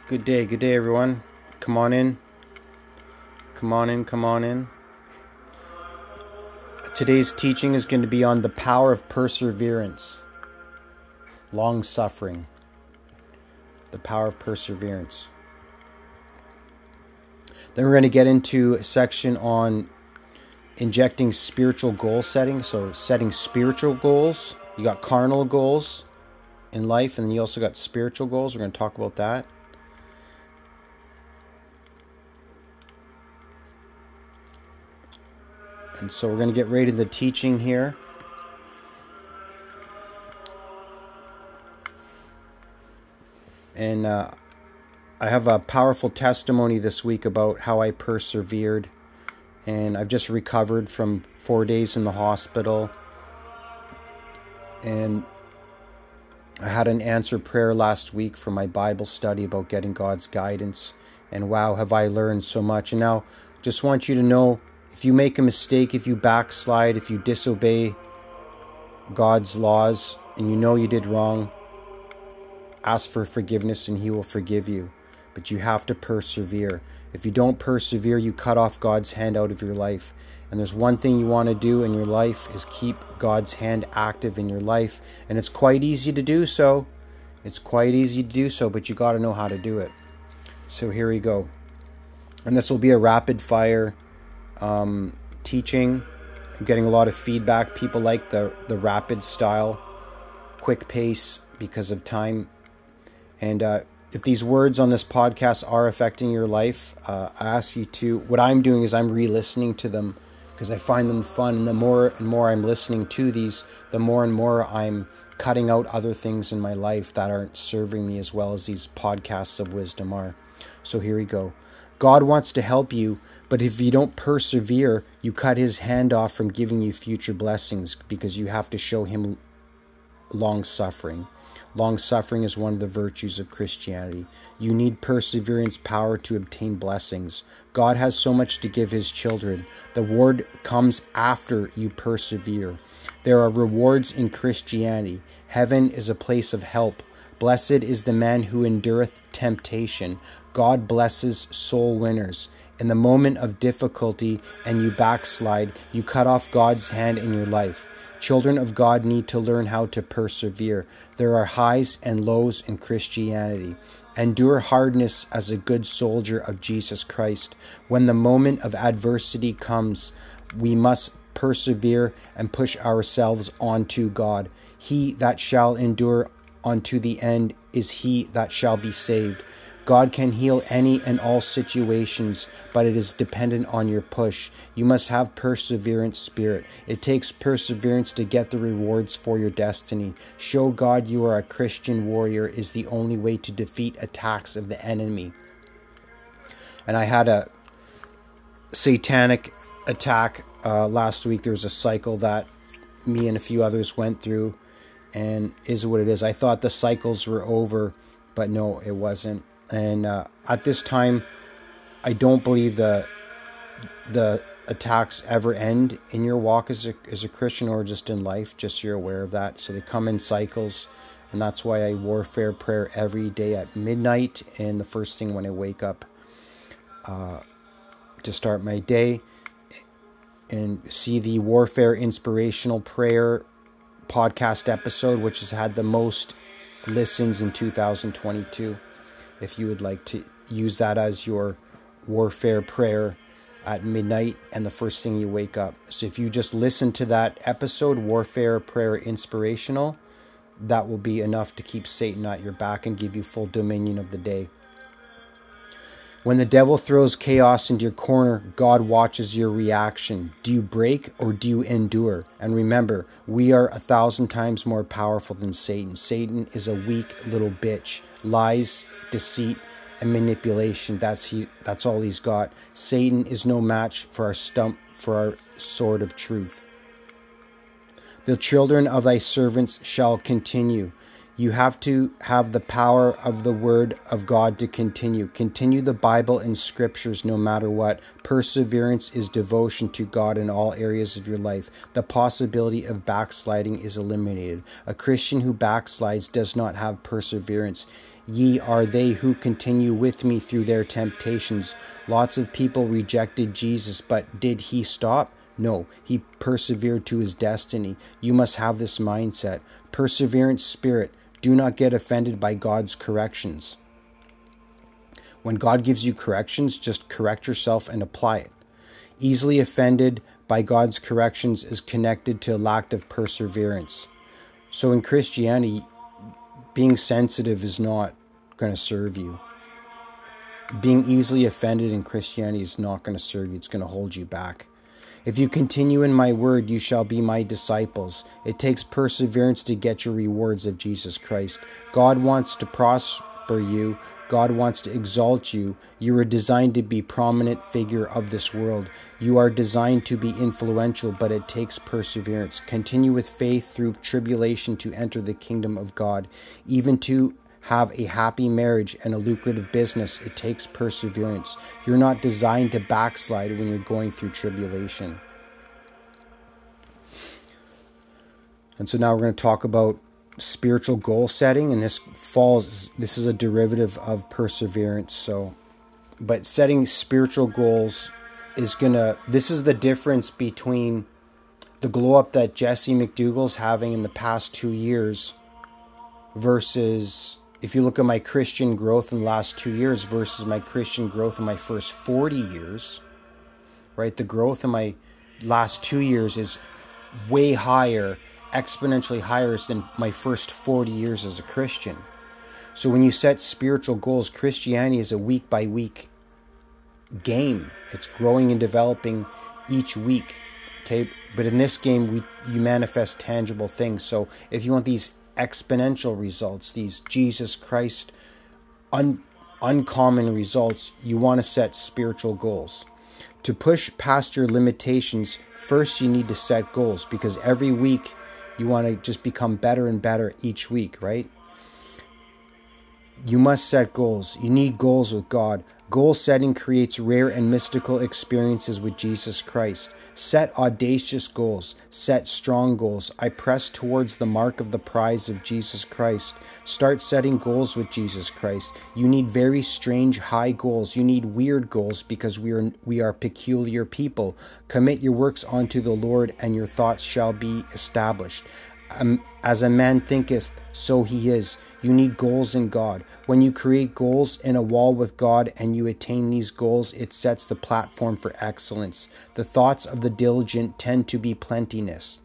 Good day, everyone. Come on in. Come on in. Today's teaching is going to be on the power of perseverance, long suffering. The power of perseverance. Then we're going to get into a section on injecting spiritual goal setting. So setting spiritual goals. You got carnal goals in life, and then you also got spiritual goals. We're going to talk about that. And so we're going to get right into the teaching here. And I have a powerful testimony this week about how I persevered. And I've just recovered from 4 days in the hospital. And I had an answered prayer last week for my Bible study about getting God's guidance. And wow, have I learned so much. And now, just want you to know, if you make a mistake, if you backslide, if you disobey God's laws, and you know you did wrong, ask for forgiveness and He will forgive you. But you have to persevere. If you don't persevere, you cut off God's hand out of your life. And there's one thing you want to do in your life is keep God's hand active in your life. And it's quite easy to do so. But you got to know how to do it. So here we go. And this will be a rapid fire teaching. I'm getting a lot of feedback. People like the rapid style, quick pace because of time. And if these words on this podcast are affecting your life, I ask you to, what I'm doing is I'm re-listening to them because I find them fun. And the more and more I'm listening to these, the more and more I'm cutting out other things in my life that aren't serving me as well as these podcasts of wisdom are. So here we go. God wants to help you, but if you don't persevere, you cut His hand off from giving you future blessings because you have to show Him long suffering. Long suffering is one of the virtues of Christianity. You need perseverance power to obtain blessings. God has so much to give His children. The reward comes after you persevere. There are rewards in Christianity. Heaven is a place of help. Blessed is the man who endureth temptation. God blesses soul winners. In the moment of difficulty and you backslide, you cut off God's hand in your life. Children of God need to learn how to persevere. There are highs and lows in Christianity. Endure hardness as a good soldier of Jesus Christ. When the moment of adversity comes, we must persevere and push ourselves onto God. He that shall endure unto the end is he that shall be saved. God can heal any and all situations, but it is dependent on your push. You must have perseverance spirit. It takes perseverance to get the rewards for your destiny. Show God you are a Christian warrior is the only way to defeat attacks of the enemy. And I had a satanic attack last week. There was a cycle that me and a few others went through, and is what it is. I thought the cycles were over, but no, it wasn't. And at this time, I don't believe the attacks ever end in your walk as a Christian or just in life. Just so you're aware of that. So they come in cycles, and that's why I warfare prayer every day at midnight and the first thing when I wake up to start my day. And see the Warfare Inspirational Prayer podcast episode, which has had the most listens in 2022. If you would like to use that as your warfare prayer at midnight and the first thing you wake up. So if you just listen to that episode, Warfare Prayer Inspirational, that will be enough to keep Satan at your back and give you full dominion of the day. When the devil throws chaos into your corner, God watches your reaction. Do you break or do you endure? And remember, we are 1,000 times more powerful than Satan. Satan is a weak little bitch. Lies, deceit, and manipulation. That's all he's got. Satan is no match for our sword of truth. The children of thy servants shall continue. You have to have the power of the word of God to continue. Continue the Bible and scriptures no matter what. Perseverance is devotion to God in all areas of your life. The possibility of backsliding is eliminated. A Christian who backslides does not have perseverance. ye are they who continue with me through their temptations. Lots of people rejected Jesus, but did he stop? No, he persevered to his destiny. You must have this mindset. Perseverance spirit. Do not get offended by God's corrections. When God gives you corrections, just correct yourself and apply it. Easily offended by God's corrections is connected to a lack of perseverance. So in Christianity, being sensitive is not going to serve you. Being easily offended in Christianity is not going to serve you. It's going to hold you back. If you continue in my word, you shall be my disciples. It takes perseverance to get your rewards of Jesus Christ. God wants to prosper you. God wants to exalt you. You are designed to be a prominent figure of this world. You are designed to be influential, but it takes perseverance. Continue with faith through tribulation to enter the kingdom of God. Even to have a happy marriage and a lucrative business, it takes perseverance. You're not designed to backslide when you're going through tribulation. And so now we're going to talk about spiritual goal setting, and this is a derivative of perseverance. But setting spiritual goals this is the difference between the glow up that Jesse McDougall's having in the past 2 years versus, if you look at my Christian growth in the last 2 years versus my Christian growth in my first 40 years, right? The growth in my last 2 years is way higher, exponentially higher than my first 40 years as a Christian. So when you set spiritual goals, Christianity is a week by week game. It's growing and developing each week. Okay, but in this game, you manifest tangible things. So if you want these exponential results, these Jesus Christ uncommon results, you want to set spiritual goals. To push past your limitations, first you need to set goals, because every week you want to just become better and better each week, right? You must set goals. You need goals with God. Goal setting creates rare and mystical experiences with Jesus Christ. Set audacious goals. Set strong goals. I press towards the mark of the prize of Jesus Christ. Start setting goals with Jesus Christ. You need very strange high goals. You need weird goals, because we are peculiar people. Commit your works unto the Lord, and your thoughts shall be established. As a man thinketh, so he is. You need goals in God. When you create goals in a wall with God and you attain these goals, it sets the platform for excellence. The thoughts of the diligent tend to be plentiness.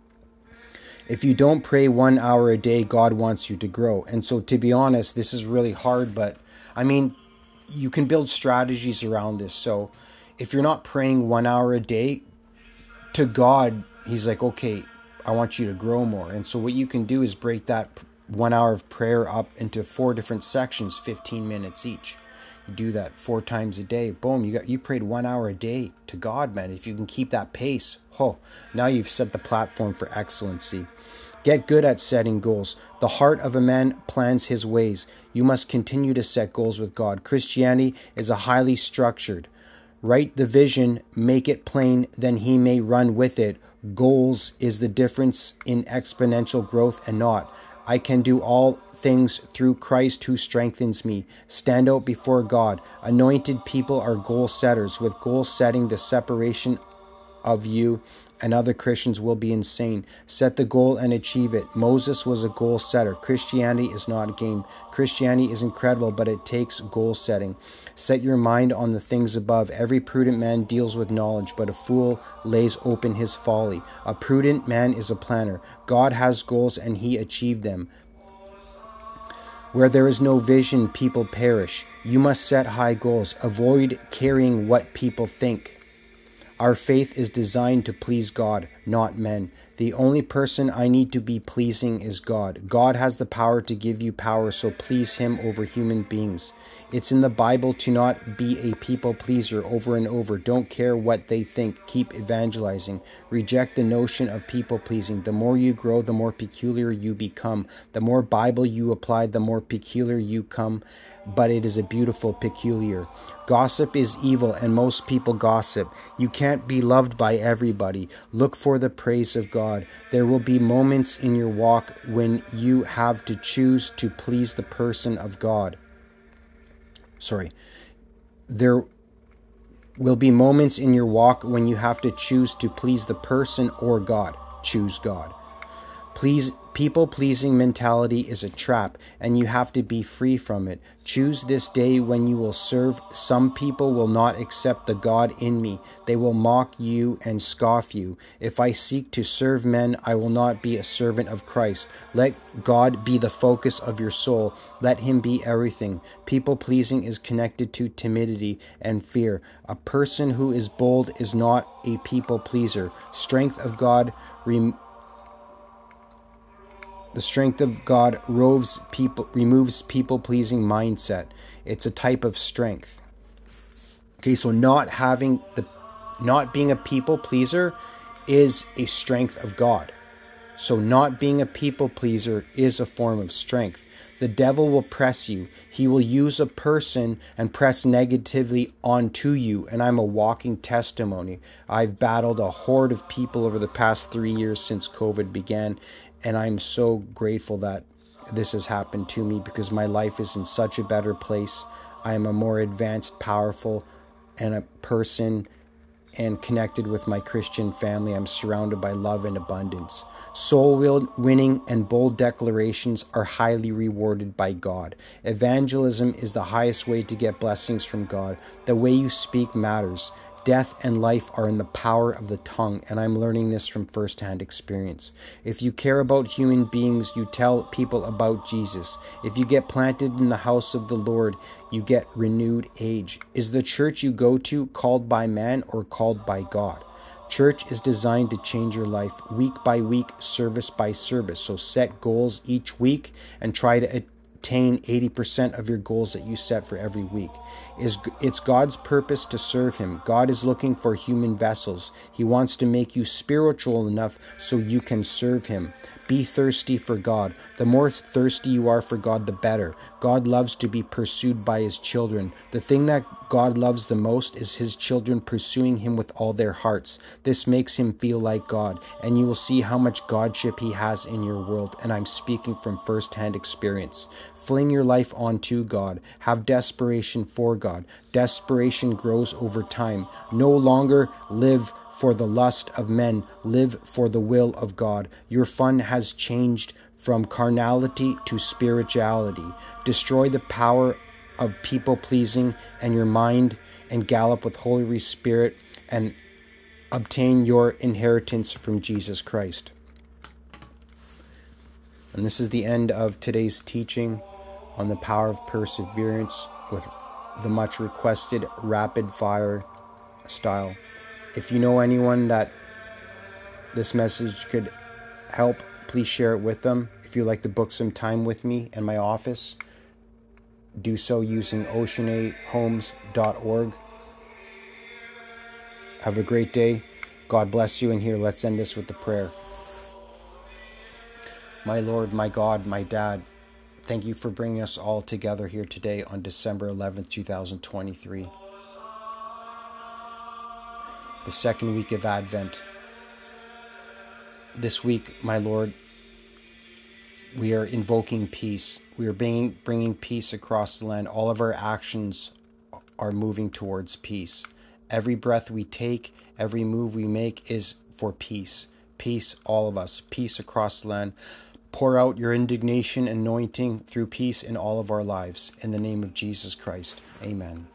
If you don't pray 1 hour a day, God wants you to grow. And so, to be honest, this is really hard, but I mean, you can build strategies around this. So if you're not praying 1 hour a day, to God, he's like, okay, I want you to grow more. And so what you can do is break that 1 hour of prayer up into 4 different sections, 15 minutes each. You do that 4 times a day. Boom, you prayed 1 hour a day to God, man. If you can keep that pace, now you've set the platform for excellency. Get good at setting goals. The heart of a man plans his ways. You must continue to set goals with God. Christianity is a highly structured. Write the vision, make it plain, then he may run with it. Goals is the difference in exponential growth and not. I can do all things through Christ who strengthens me. Stand out before God. Anointed people are goal setters. With goal setting, the separation of you and other Christians will be insane. Set the goal and achieve it. Moses was a goal setter. Christianity is not a game. Christianity is incredible, but it takes goal setting. Set your mind on the things above. Every prudent man deals with knowledge, but a fool lays open his folly. A prudent man is a planner. God has goals and he achieved them. Where there is no vision, people perish. You must set high goals. Avoid caring what people think. Our faith is designed to please God, not men. The only person I need to be pleasing is God. God has the power to give you power, so please him over human beings. It's in the Bible to not be a people pleaser over and over. Don't care what they think. Keep evangelizing. Reject the notion of people pleasing. The more you grow, the more peculiar you become. The more Bible you apply, the more peculiar you come. But it is a beautiful peculiar. Gossip is evil, and most people gossip. You can't be loved by everybody. Look for the praise of God. There will be moments in your walk when you have to choose to please the person of God. There will be moments in your walk when you have to choose to please the person or God. Choose God. People-pleasing mentality is a trap, and you have to be free from it. Choose this day when you will serve. Some people will not accept the God in me. They will mock you and scoff you. If I seek to serve men, I will not be a servant of Christ. Let God be the focus of your soul. Let him be everything. People-pleasing is connected to timidity and fear. A person who is bold is not a people-pleaser. The strength of God removes people-pleasing mindset. It's a type of strength. Okay, so not being a people-pleaser is a strength of God. So not being a people-pleaser is a form of strength. The devil will press you. He will use a person and press negatively onto you. And I'm a walking testimony. I've battled a horde of people over the past 3 years since COVID began. And I'm so grateful that this has happened to me, because my life is in such a better place. I am a more advanced, powerful, and a person and connected with my Christian family. I'm surrounded by love and abundance. Soul-winning and bold declarations are highly rewarded by God. Evangelism is the highest way to get blessings from God. The way you speak matters. Death and life are in the power of the tongue, and I'm learning this from firsthand experience. If you care about human beings, you tell people about Jesus. If you get planted in the house of the Lord, you get renewed age. Is the church you go to called by man or called by God? Church is designed to change your life week by week, service by service. So set goals each week and try to attain 80% of your goals that you set for every week. It's God's purpose to serve him. God is looking for human vessels. He wants to make you spiritual enough so you can serve him. Be thirsty for God. The more thirsty you are for God, the better. God loves to be pursued by his children. The thing that God loves the most is his children pursuing him with all their hearts. This makes him feel like God, and you will see how much Godship he has in your world, and I'm speaking from first-hand experience. Fling your life onto God. Have desperation for God. Desperation grows over time. No longer live for the lust of men. Live for the will of God. Your fun has changed from carnality to spirituality. Destroy the power of people-pleasing and your mind, and gallop with Holy Spirit and obtain your inheritance from Jesus Christ. And this is the end of today's teaching on the power of perseverance with the much requested rapid fire style. If you know anyone that this message could help, please share it with them. If you'd like to book some time with me in my office, do so using oceanahomes.org. Have a great day. God bless you. And here, let's end this with the prayer. My Lord, my God, my Dad, thank you for bringing us all together here today on December 11th, 2023. The second week of Advent. This week, my Lord, we are invoking peace. We are bringing peace across the land. All of our actions are moving towards peace. Every breath we take, every move we make is for peace. Peace, all of us. Peace across the land. Pour out your indignation, anointing through peace in all of our lives. In the name of Jesus Christ. Amen.